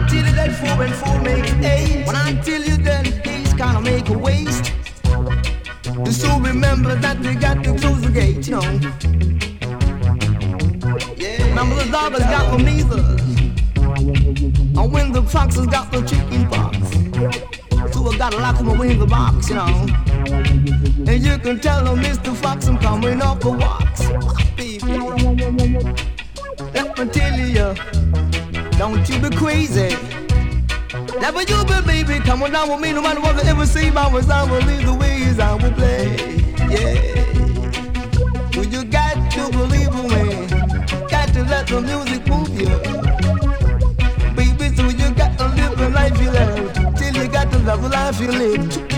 tell you that 4 and 4 makes 8. When I tell you that things kinda make a waste, so remember that we got to close the gate, you know. Yeah. Remember the dog has got the measles, and when the fox has got the chicken pox, so I gotta lock him away in the box, you know. And you can tell him, Mr. Fox, I'm coming off the walks, baby. Let me tell you, don't you be crazy. Never you be, baby, come on down with me. No matter what they ever say about us, I will leave the ways I will play. Yeah. Well, you got to believe in me. Got to let the music move you. Baby, so you got to live the life you love. Till you got to love the life you live.